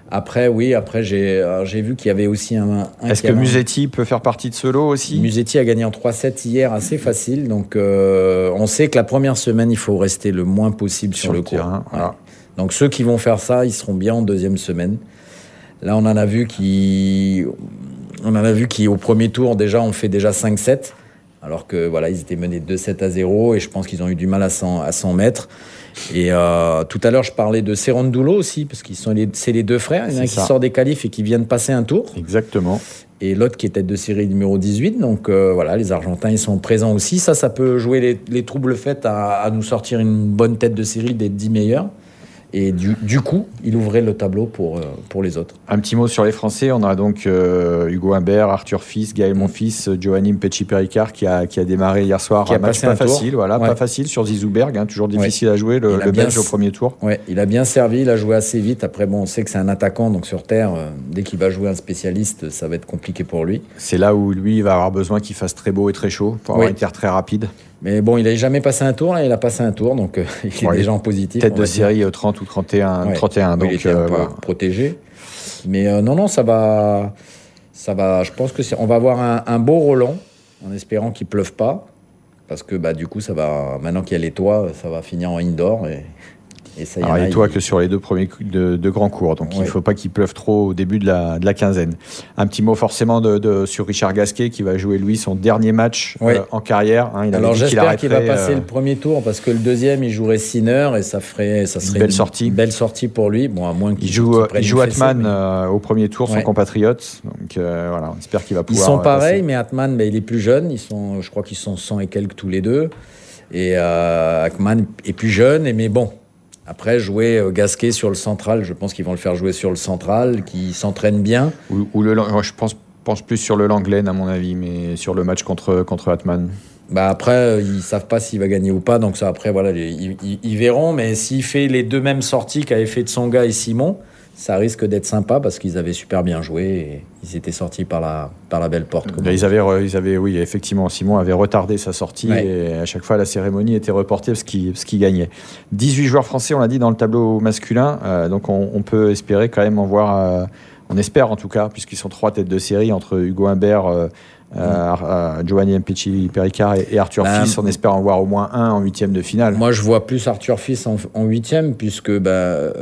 Après, oui, après j'ai, j'ai vu qu'il y avait aussi un... un Est-ce que Musetti peut faire partie de ce lot aussi ? Musetti a gagné en trois sept hier, assez facile. Donc, euh, on sait que la première semaine, il faut rester le moins possible sur, sur le, le court. Terrain, voilà. Ouais. Donc, ceux qui vont faire ça, ils seront bien en deuxième semaine. Là, on en a vu qui, on en a vu qui au premier tour, déjà, on fait déjà cinq sept. Alors que, voilà, ils étaient menés deux sept à zéro et je pense qu'ils ont eu du mal à s'en, à s'en mettre. Et euh, tout à l'heure, je parlais de Cerundolo aussi, parce qu'ils sont les, c'est les deux frères. Il y en a un qui sort des qualifs et qui viennent passer un tour. Exactement. Et l'autre qui est tête de série numéro dix-huit. Donc euh, voilà, les Argentins, ils sont présents aussi. Ça, ça peut jouer les, les troubles faits à, à nous sortir une bonne tête de série des dix meilleurs. Et du, du coup, il ouvrait le tableau pour, euh, pour les autres. Un petit mot sur les Français. On a donc euh, Hugo Humbert, Arthur Fils, Gaël Monfils, Giovanni Mpetshi-Perricard qui a, qui a démarré hier soir. Qui un a match passé pas un facile, tour. voilà, ouais. pas facile sur Zizouberg, hein, toujours difficile ouais. à jouer, le, le Belge au premier tour. Ouais, il a bien servi, il a joué assez vite. Après, bon, on sait que c'est un attaquant, donc sur terre, euh, dès qu'il va jouer un spécialiste, ça va être compliqué pour lui. C'est là où lui, il va avoir besoin qu'il fasse très beau et très chaud pour avoir oui. une terre très rapide. Mais bon, il n'a jamais passé un tour, là, il a passé un tour, donc euh, il est ouais, déjà en positif. Tête de série euh, trente ou trente et un, ouais. trente et un, oui, donc il était euh, un peu voilà. protégé. Mais euh, non, non, ça va, ça va. Je pense que c'est, on va avoir un, un beau Roland, en espérant qu'il pleuve pas, parce que bah du coup, ça va. Maintenant qu'il y a les toits, ça va finir en indoor et. Et ça, Alors, les toits il... que sur les deux premiers de, de grands cours, donc ouais. il ne faut pas qu'il pleuve trop au début de la, de la quinzaine. Un petit mot forcément de, de, sur Richard Gasquet qui va jouer lui son dernier match ouais. euh, en carrière. Hein, il Alors dit j'espère qu'il, qu'il va passer euh... le premier tour parce que le deuxième il jouerait Sinner et ça ferait ça serait une belle sortie, une belle sortie pour lui. Bon à moins qu'il il joue qu'il il joue Atman mais... euh, au premier tour, son ouais. compatriote. Donc euh, voilà, on espère qu'il va pouvoir. Ils sont pareils, passer. mais Atman ben, il est plus jeune. Ils sont, je crois qu'ils sont cent et quelques tous les deux. Et euh, Atman est plus jeune, et mais bon. Après, jouer euh, Gasquet sur le central, je pense qu'ils vont le faire jouer sur le central, qui s'entraîne bien. Ou, ou le, je pense, pense plus sur le Langlen, à mon avis, mais sur le match contre, contre Atman. Bah après, euh, ils ne savent pas s'il va gagner ou pas, donc ça, après, voilà, les, ils, ils, ils verront. Mais s'il fait les deux mêmes sorties qu'avaient fait Tsonga et Simon, ça risque d'être sympa parce qu'ils avaient super bien joué et ils étaient sortis par la, par la belle porte. Ils avaient, ils avaient, oui, effectivement, Simon avait retardé sa sortie ouais. et à chaque fois la cérémonie était reportée parce qu'il, parce qu'il gagnait. dix-huit joueurs français, on l'a dit, dans le tableau masculin, euh, donc on, on peut espérer quand même en voir, euh, on espère en tout cas, puisqu'ils sont trois têtes de série entre Hugo Humbert, euh, Euh, euh, Giovanni Mpetshi-Perricard et, et Arthur bah, Fils, on espère en voir au moins un en huitième de finale. Moi je vois plus Arthur Fils en, en huitième puisque bah,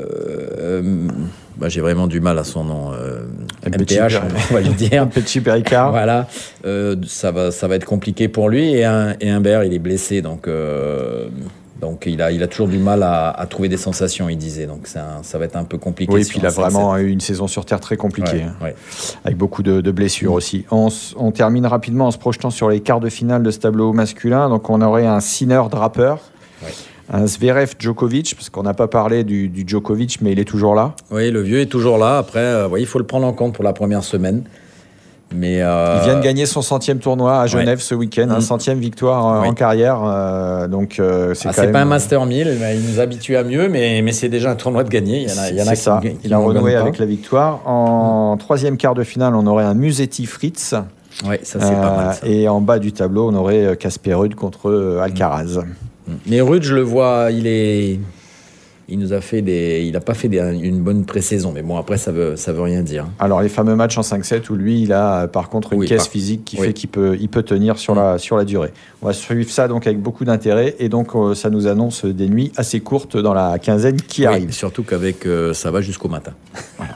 euh, bah, j'ai vraiment du mal à son nom euh, M P H on va le dire. Mpetshi-Perricard. Voilà, euh, ça, va, ça va être compliqué pour lui et, un, et Humbert il est blessé donc euh, Donc il a, il a toujours du mal à, à trouver des sensations, il disait. Donc c'est un, ça va être un peu compliqué. Oui, puis il a vraiment eu une saison sur terre très compliquée, ouais, hein, ouais. avec beaucoup de, de blessures mmh. aussi. On, on termine rapidement en se projetant sur les quarts de finale de ce tableau masculin. Donc on aurait un Sinner-Draper, ouais. un Zverev-Djokovic, parce qu'on n'a pas parlé du, du Djokovic, mais il est toujours là. Oui, le vieux est toujours là. Après, euh, ouais, il faut le prendre en compte pour la première semaine. Mais euh... Il vient de gagner son centième tournoi à Genève ouais. ce week-end, mmh. un centième victoire oui. en carrière. Euh, donc euh, c'est, ah, quand c'est même... pas un Master mille, mais il nous habitue à mieux, mais, mais c'est déjà un tournoi de gagné. Il y en a, il y en a c'est ça. Qui, qui il a renoué avec la victoire. En mmh. troisième quart de finale, on aurait un Musetti-Fritz. Oui, ça c'est euh, pas mal. Ça. Et en bas du tableau, on aurait Casper Ruud contre Alcaraz. Mmh. Mais Ruud, je le vois, il est. Il nous a fait des, il n'a pas fait des, une bonne pré-saison, mais bon après ça veut, ça veut rien dire. Alors les fameux matchs en cinq sept où lui il a par contre une oui, caisse par... physique qui oui. fait qu'il peut, il peut tenir sur, mmh. la, sur la durée. On va suivre ça donc avec beaucoup d'intérêt et donc euh, ça nous annonce des nuits assez courtes dans la quinzaine qui oui, arrive. Surtout qu'avec euh, ça va jusqu'au matin. Voilà.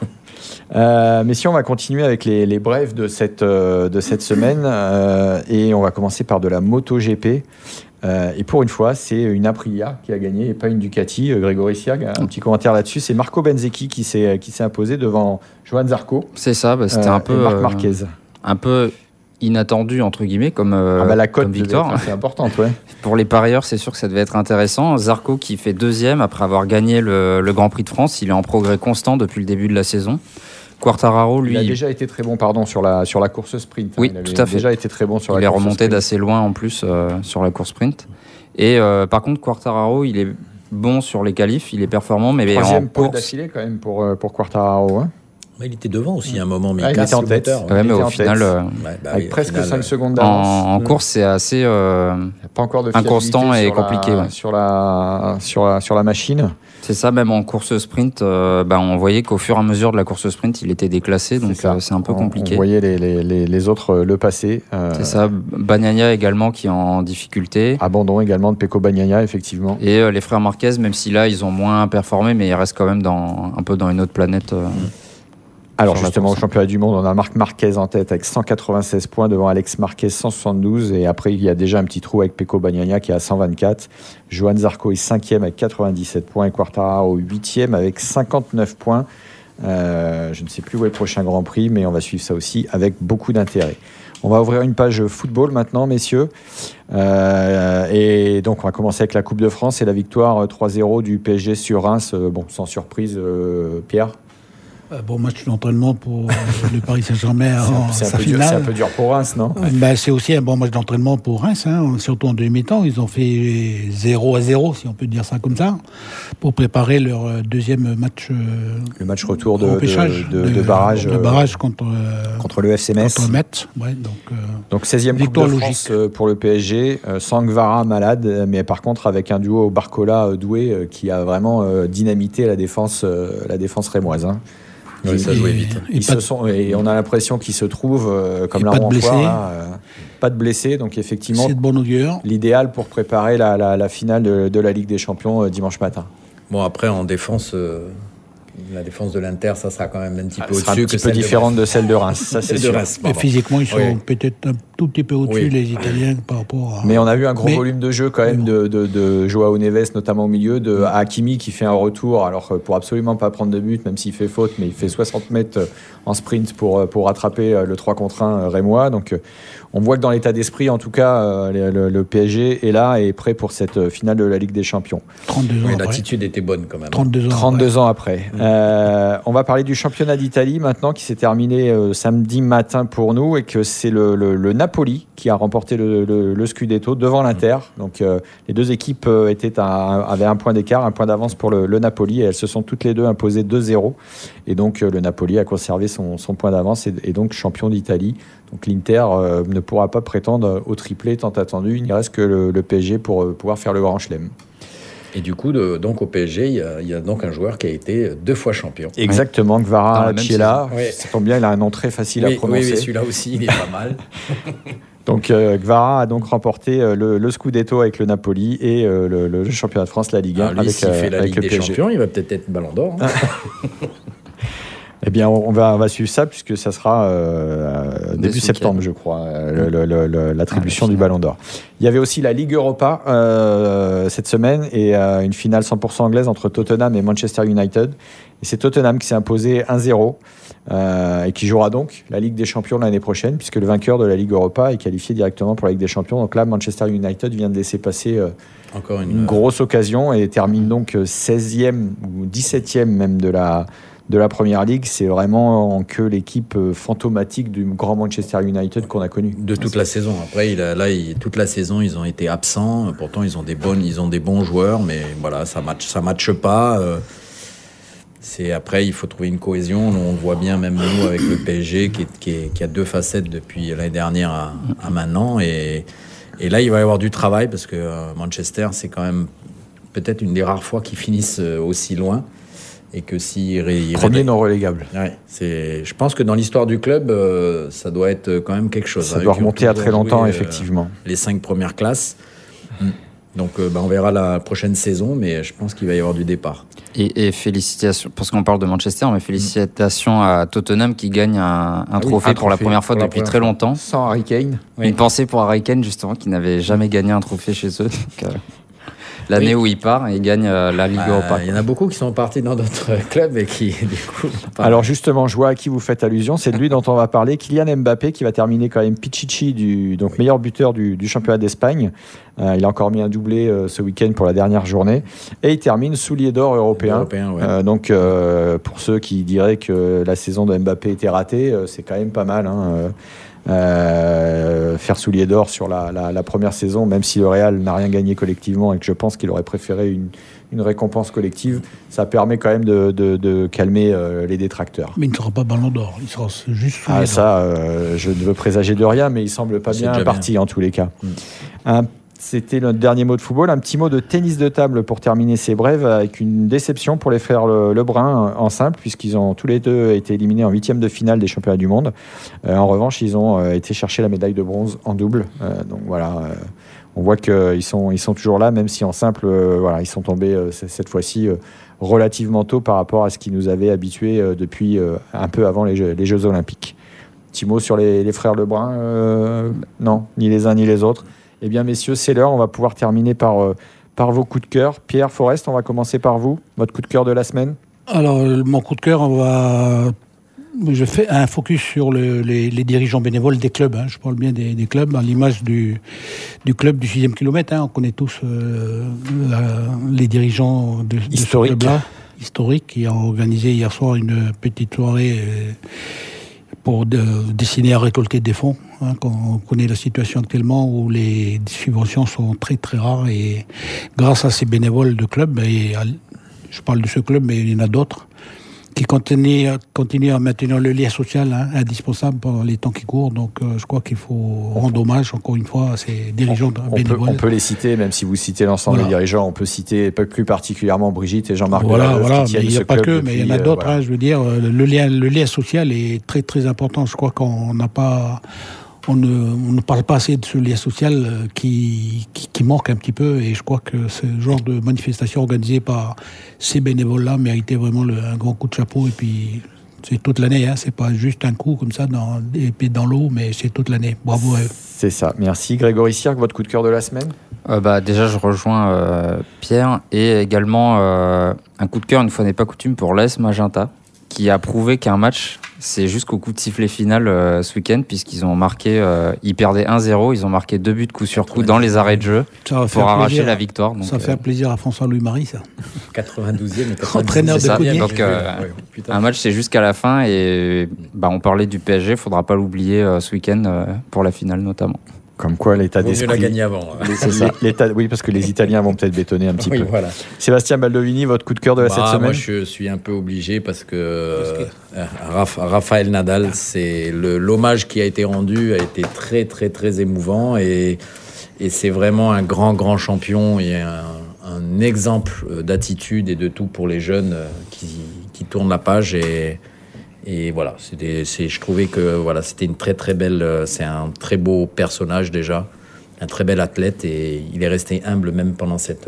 Euh, mais si on va continuer avec les, les brefs de cette, euh, de cette semaine euh, et on va commencer par de la MotoGP. Euh, et pour une fois, c'est une Aprilia qui a gagné et pas une Ducati. Euh, Grégory Siag, un petit commentaire là-dessus. C'est Marco Bezzecchi qui s'est, qui s'est imposé devant Johan Zarco. C'est ça, bah, c'était euh, un peu Marc Marquez. Euh, un peu inattendu entre guillemets comme, euh, ah bah la cote comme victoire. C'est importante, ouais. Pour les parieurs, c'est sûr que ça devait être intéressant. Zarco qui fait deuxième après avoir gagné le, le Grand Prix de France. Il est en progrès constant depuis le début de la saison. Quartararo, lui, il a déjà été très bon, pardon, sur la sur la course sprint. Oui, hein. Il tout à fait. Déjà été très bon sur il la est course remonté sprint. d'assez loin en plus euh, sur la course sprint. Et euh, par contre, Quartararo, il est bon sur les qualifs, il est performant, mais troisième en pole course d'affilée quand même pour pour Quartararo. Hein. Il était devant aussi à un moment, mais ah, il, il casse était en le tête. moteur. Ouais, mais était au en final, tête. euh, Ouais, bah avec oui, au presque final, cinq secondes en, d'avance. en course, c'est assez euh, Pas encore de inconstant fiabilité et sur la- compliqué. Ouais. Sur, la, sur, la, sur la machine. C'est ça, même en course sprint, euh, bah, on voyait qu'au fur et à mesure de la course sprint, il était déclassé, donc C'est ça. euh, c'est un peu On- compliqué. On voyait les, les, les, les autres euh, le passer. Euh, C'est ça, Bagnaia également qui est en difficulté. Abandon également de Pecco Bagnaia, effectivement. Et euh, les frères Marquez, même si là, ils ont moins performé, mais ils restent quand même dans, un peu dans une autre planète. euh, Alors sur la justement, au course. championnat du monde, on a Marc Marquez en tête avec cent quatre-vingt-seize points devant Alex Marquez cent soixante-douze. Et après, il y a déjà un petit trou avec Pecco Bagnaia qui est à cent vingt-quatre. Johan Zarco est cinquième avec quatre-vingt-dix-sept points. Et Quartararo huitième avec cinquante-neuf points. Euh, je ne sais plus où est le prochain Grand Prix, mais on va suivre ça aussi avec beaucoup d'intérêt. On va ouvrir une page football maintenant, messieurs. Euh, et donc, on va commencer avec la Coupe de France et la victoire trois zéro du P S G sur Reims. Euh, bon, sans surprise, euh, Pierre. Euh, Bon match d'entraînement pour euh, le Paris Saint-Germain en C'est un, sa peu dur, c'est un finale. peu dur pour Reims, non? Euh, ben, c'est aussi un bon match d'entraînement pour Reims, hein, surtout en demi-temps. Ils ont fait zéro à zéro, si on peut dire ça comme ça, pour préparer leur euh, deuxième match euh, Le match retour de, au pêchage, de, de, de barrage, de euh, barrage contre, euh, contre le F C Metz. contre Metz. Ouais, donc, euh, Donc seizième Coupe de Victoire France logique. euh, pour le P S G, euh, sans Guevara malade, euh, mais par contre avec un duo Barcola-Doué euh, qui a vraiment euh, dynamité la défense, euh, la défense rémoise. Hein. Ouais, ça et- jouait vite. Et, Ils pas se de- sont, et on a l'impression qu'ils se trouvent euh, comme Et la pas de roue en blessés. foire, là, euh, pas de blessés, donc effectivement c'est de bon augure. l'idéal pour préparer la, la, la finale de, de la Ligue des Champions euh, dimanche matin. Bon, après, en défense, euh, la défense de l'Inter, ça sera quand même un petit peu Elle sera un au-dessus petit que peu celle de différente Brest. de celle de Reims, ça c'est De sûr. Reims, Et pardon. physiquement, ils sont Oui. peut-être un tout petit peu au-dessus, Oui. les Italiens, par rapport à... Mais on a vu un gros Mais- volume de jeu quand même de, de, de Joao Neves, notamment au milieu, de Hakimi qui fait un retour, alors euh, pour absolument pas prendre de but, même s'il fait faute, mais il fait soixante mètres en sprint pour, pour rattraper le trois contre un rémois. Donc on voit que dans l'état d'esprit, en tout cas, euh, le, le P S G est là et est prêt pour cette finale de la Ligue des Champions. trente-deux ans Oui, après. l'attitude était bonne quand même. trente-deux ans trente-deux ans après. Euh, on va parler du championnat d'Italie maintenant qui s'est terminé euh, samedi matin pour nous et que c'est le, le, le Napoli qui a remporté le, le, le Scudetto devant l'Inter. Donc euh, les deux équipes euh, étaient à, avaient un point d'écart, un point d'avance pour le, le Napoli et elles se sont toutes les deux imposées deux zéro. Et donc euh, le Napoli a conservé son, son point d'avance et, et donc champion d'Italie. Donc l'Inter euh, ne pourra pas prétendre au triplé tant attendu. Il n'y reste que le, le P S G pour euh, pouvoir faire le grand chelem. Et du coup, de, donc au P S G, il y, a, il y a donc un joueur qui a été deux fois champion. Exactement, Dans Guevara la même Chiella. saison. Oui. Ça tombe bien, il a un nom très facile Oui, à prononcer. oui, oui, celui-là aussi, il est pas mal. Donc euh, Guevara a donc remporté euh, le, le Scudetto avec le Napoli et euh, le, le championnat de France, la Ligue un, Alors lui, avec, s'il euh, fait la avec Ligue le des P S G. Champions, il va peut-être être Ballon d'Or. hein. Eh bien, on va, on va suivre ça puisque ça sera euh, début ce septembre, week-end. je crois, euh, le- le- le- l'attribution Ah, la du Ballon d'Or. Il y avait aussi la Ligue Europa euh, cette semaine et euh, une finale cent pour cent anglaise entre Tottenham et Manchester United. Et c'est Tottenham qui s'est imposé un zéro euh, et qui jouera donc la Ligue des Champions l'année prochaine puisque le vainqueur de la Ligue Europa est qualifié directement pour la Ligue des Champions. Donc là, Manchester United vient de laisser passer euh, Encore une, une grosse occasion et termine donc seizième ou dix-septième même de la, de la Première Ligue. C'est vraiment que l'équipe fantomatique du grand Manchester United qu'on a connu. de toute la saison. Après, il a, là, il- toute la saison, ils ont été absents. Pourtant, ils ont des bonnes, ils ont des bons joueurs, mais voilà, ça match, ça matche pas. euh, C'est après, il faut trouver une cohésion. On le voit bien, même nous, avec le P S G, qui, est- qui, est- qui a deux facettes depuis l'année dernière à, à maintenant. Et, et là, il va y avoir du travail parce que euh, Manchester, c'est quand même peut-être une des rares fois qu'ils finissent euh, aussi loin. Et que si Premier non relégable. Ouais, c'est. Je pense que dans l'histoire du club, euh, ça doit être quand même quelque chose. Ça hein, doit qui ont remonter à toujours très longtemps, joué, euh, effectivement. les cinq premières classes. Mm. Donc, euh, bah, on verra la prochaine saison, mais je pense qu'il va y avoir du départ. Et, et félicitations, parce qu'on parle de Manchester, mais félicitations à Tottenham qui gagne un, un oui, trophée un pour la trophée première fois pour la depuis première très fois. longtemps. Sans Harry Kane. Oui. Une pensée pour Harry Kane, justement, qui n'avait jamais gagné un trophée chez eux. Donc, euh, l'année Oui. où il part, il gagne euh, la Ligue Bah, Europa. il y en a beaucoup qui sont partis dans d'autres clubs et qui, du coup. pas- Alors justement, je vois à qui vous faites allusion, c'est de lui dont on va parler, Kylian Mbappé, qui va terminer quand même Pichichi, du donc meilleur buteur du, du championnat d'Espagne, Euh, il a encore mis un doublé euh, ce week-end pour la dernière journée. Et il termine soulier d'or européen. Européen, ouais. euh, donc, euh, pour ceux qui diraient que la saison de Mbappé était ratée, euh, c'est quand même pas mal. Hein, euh, Euh, faire soulier d'or sur la, la, la première saison, même si le Real n'a rien gagné collectivement et que je pense qu'il aurait préféré une, une récompense collective, ça permet quand même de, de, de calmer euh, les détracteurs. Mais il ne sera pas ballon d'or, il sera juste soulier ah, d'or. Ça, euh, je ne veux présager de rien, mais il semble pas C'est bien parti bien. En tous les cas. Mm. Un C'était notre dernier mot de football. Un petit mot de tennis de table pour terminer ces brèves, avec une déception pour les frères Le, Lebrun en simple, puisqu'ils ont tous les deux été éliminés en huitième de finale des championnats du monde. Euh, en revanche, ils ont euh, été chercher la médaille de bronze en double. Euh, donc voilà, euh, on voit qu'ils sont, ils sont toujours là, même si en simple, euh, voilà, ils sont tombés euh, cette fois-ci euh, relativement tôt par rapport à ce qui nous avait habitués euh, depuis euh, un peu avant les Jeux, les Jeux Olympiques. Petit mot sur les, les frères Lebrun euh, Non, ni les uns ni les autres. Eh bien, messieurs, c'est l'heure. On va pouvoir terminer par, euh, par vos coups de cœur. Pierre Forest, on va commencer par vous. Votre coup de cœur de la semaine ? Alors, mon coup de cœur, on va... je fais un focus sur le, les, les dirigeants bénévoles des clubs. Hein. Je parle bien des, des clubs, à l'image du, du club du sixième kilomètre. Hein. On connaît tous euh, la, les dirigeants de, de ce club-là, historique, qui a organisé hier soir une petite soirée euh, pour de, destiner à récolter des fonds. Hein, quand on connaît la situation actuellement où les subventions sont très très rares, et grâce à ces bénévoles de clubs, et à, je parle de ce club, mais il y en a d'autres, qui continuent, continuent à maintenir le lien social hein, indispensable pendant les temps qui courent. Donc euh, je crois qu'il faut rendre hommage encore une fois à ces dirigeants on, bénévoles. On peut, on peut les citer, même si vous citez l'ensemble voilà. des dirigeants, on peut citer plus particulièrement Brigitte et Jean-Marc Voilà, Deleuve, voilà, qui mais il n'y a pas que, depuis, mais il y en a d'autres. Euh, voilà. hein, je veux dire, le lien, le lien social est très très important. Je crois qu'on n'a pas... On ne, on ne parle pas assez de ce lien social qui, qui, qui manque un petit peu, et je crois que ce genre de manifestation organisée par ces bénévoles-là méritait vraiment le, un grand coup de chapeau. Et puis c'est toute l'année, hein, c'est pas juste un coup comme ça dans, dans l'eau, mais c'est toute l'année. Bravo à eux. C'est ça. Merci. Grégory Cirque, votre coup de cœur de la semaine ? euh, bah, Déjà, je rejoins euh, Pierre, et également euh, un coup de cœur, une fois n'est pas coutume, pour l'A S Magenta, qui a prouvé qu'un match, c'est jusqu'au coup de sifflet final euh, ce week-end, puisqu'ils ont marqué, euh, ils perdaient un zéro, ils ont marqué deux buts coup sur coup dans les arrêts de jeu pour arracher plaisir, la victoire. Donc, ça fait euh, plaisir à François-Louis Marie, ça. quatre-vingt-douzième et entraîneur de Cognier. Donc, euh, ouais, un match, c'est jusqu'à la fin, et bah, on parlait du P S G, faudra pas l'oublier euh, ce week-end euh, pour la finale notamment. Comme quoi, l'état d'esprit. Vaut mieux la gagner avant. C'est ça. L'état, oui, parce que les Italiens vont peut-être bétonner un petit oui, peu. Voilà. Sébastien Baldovini, votre coup de cœur de la bah, cette semaine ? Moi, je suis un peu obligé parce que euh, Rafael Nadal, c'est le, l'hommage qui a été rendu a été très, très, très émouvant, et, et c'est vraiment un grand, grand champion et un, un exemple d'attitude et de tout pour les jeunes qui, qui tournent la page. Et Et voilà, c'était, c'est, je trouvais que voilà, c'était une très très belle, c'est un très beau personnage déjà, un très bel athlète, et il est resté humble même pendant cette,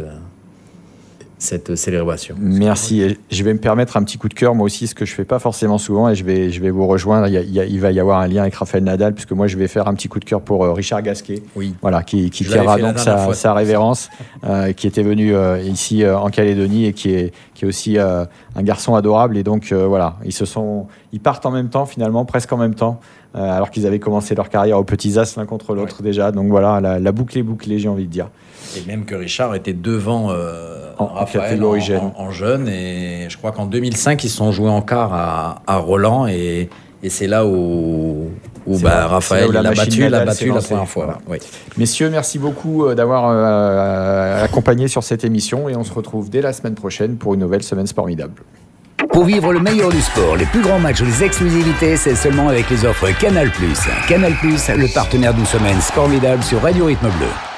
cette célébration. Merci. Et je vais me permettre un petit coup de cœur, moi aussi, ce que je fais pas forcément souvent, et je vais, je vais vous rejoindre. Il, y a, il, y a, il va y avoir un lien avec Rafael Nadal, puisque moi je vais faire un petit coup de cœur pour euh, Richard Gasquet, oui. voilà, qui, qui tirera donc sa, fois, sa révérence, euh, qui était venu euh, ici euh, en Calédonie, et qui est, qui est aussi euh, un garçon adorable. Et donc euh, voilà, ils se sont, ils partent en même temps finalement, presque en même temps, euh, alors qu'ils avaient commencé leur carrière aux petits as l'un contre l'autre ouais. déjà. Donc voilà, la, la boucle est bouclée, j'ai envie de dire. Et même que Richard était devant euh, en, Raphaël en, en, en jeune, et je crois qu'en deux mille cinq ils se sont joués en quart à, à Roland, et, et c'est là où, où bah, là, Raphaël l'a battu, l'a battu la première fois. Voilà. Oui. Messieurs, merci beaucoup d'avoir euh, accompagné sur cette émission, et on se retrouve dès la semaine prochaine pour une nouvelle semaine Sportmidable. Pour vivre le meilleur du sport, les plus grands matchs ou les exclusivités, c'est seulement avec les offres Canal+. Canal+, le partenaire d'une semaine Sportmidable sur Radio Rythme Bleu.